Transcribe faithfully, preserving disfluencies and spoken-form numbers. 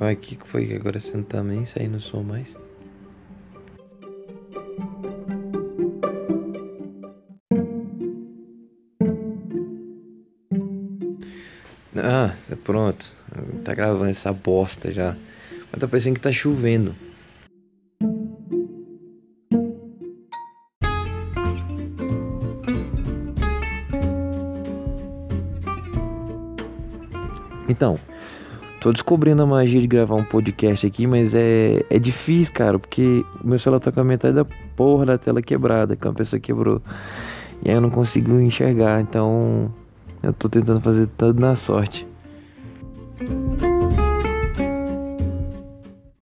Vai, que que foi que agora você não tá nem saindo o som mais? Ah, tá pronto. Tá gravando essa bosta já. Mas tá parecendo que tá chovendo. Então, tô descobrindo a magia de gravar um podcast aqui, mas é, é difícil, cara, porque o meu celular tá com a metade da porra da tela quebrada, que uma pessoa quebrou. E aí eu não consigo enxergar, então eu tô tentando fazer tudo na sorte.